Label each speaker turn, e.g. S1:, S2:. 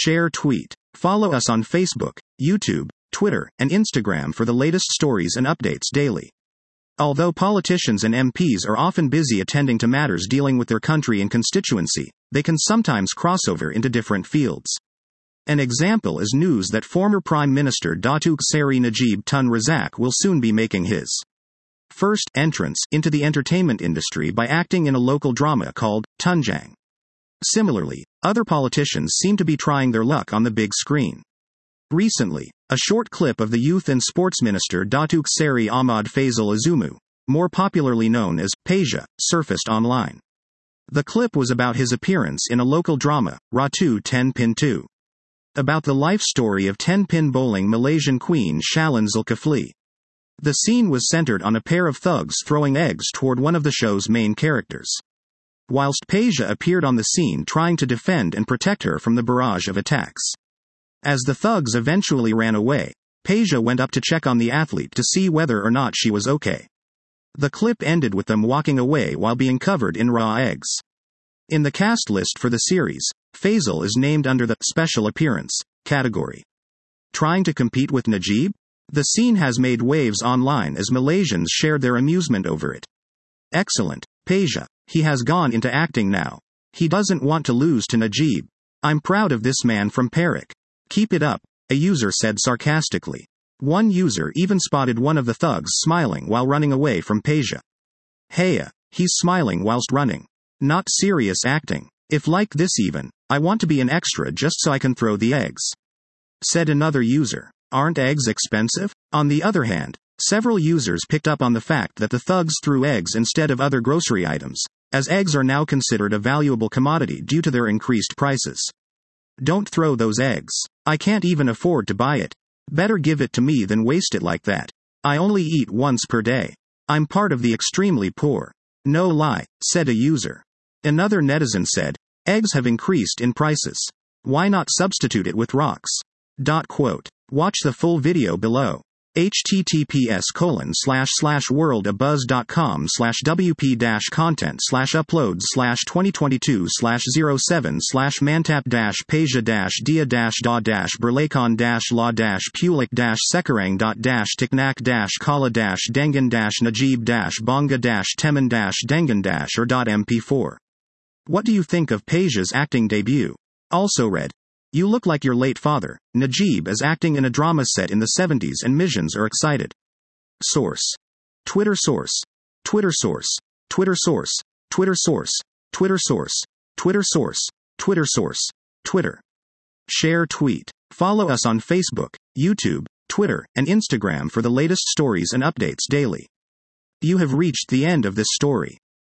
S1: Share tweet. Follow us on Facebook, YouTube, Twitter, and Instagram for the latest stories and updates daily. Although politicians and MPs are often busy attending to matters dealing with their country and constituency, they can sometimes cross over into different fields. An example is news that former Prime Minister Datuk Seri Najib Tun Razak will soon be making his first entrance into the entertainment industry by acting in a local drama called Tunjang. Similarly, other politicians seem to be trying their luck on the big screen. Recently, a short clip of the Youth and Sports Minister Datuk Seri Ahmad Faisal Azumu, more popularly known as Peja, surfaced online. The clip was about his appearance in a local drama, Ratu 10 Pin 2. About the life story of 10-pin bowling Malaysian queen Shallon Zulkifli. The scene was centered on a pair of thugs throwing eggs toward one of the show's main characters. Whilst Peja appeared on the scene trying to defend and protect her from the barrage of attacks. As the thugs eventually ran away, Peja went up to check on the athlete to see whether or not she was okay. The clip ended with them walking away while being covered in raw eggs. In the cast list for the series, Faisal is named under the special appearance category. Trying to compete with Najib? The scene has made waves online as Malaysians shared their amusement over it. Excellent, Peja. He has gone into acting now. He doesn't want to lose to Najib. I'm proud of this man from Perak. Keep it up, a user said sarcastically. One user even spotted one of the thugs smiling while running away from Peja. Heya, he's smiling whilst running. Not serious acting. If like this even, I want to be an extra just so I can throw the eggs. Said another user. Aren't eggs expensive? On the other hand, several users picked up on the fact that the thugs threw eggs instead of other grocery items, as eggs are now considered a valuable commodity due to their increased prices. Don't throw those eggs. I can't even afford to buy it. Better give it to me than waste it like that. I only eat once per day. I'm part of the extremely poor. No lie, said a user. Another netizen said, eggs have increased in prices. Why not substitute it with rocks? Quote. Watch the full video below. https://world-abuzz.com/wp-content/uploads/2022/07/mantab-peja-da-da-dengan-la-dengan-or.mp4. What do you think of Peja's acting debut? Also read. You look like your late father, Najib, is acting in a drama set in the 70s and Missions are excited. Source. Twitter source. Twitter source. Twitter source. Twitter source. Twitter source. Twitter source. Twitter source. Twitter. Share tweet. Follow us on Facebook, YouTube, Twitter, and Instagram for the latest stories and updates daily. You have reached the end of this story.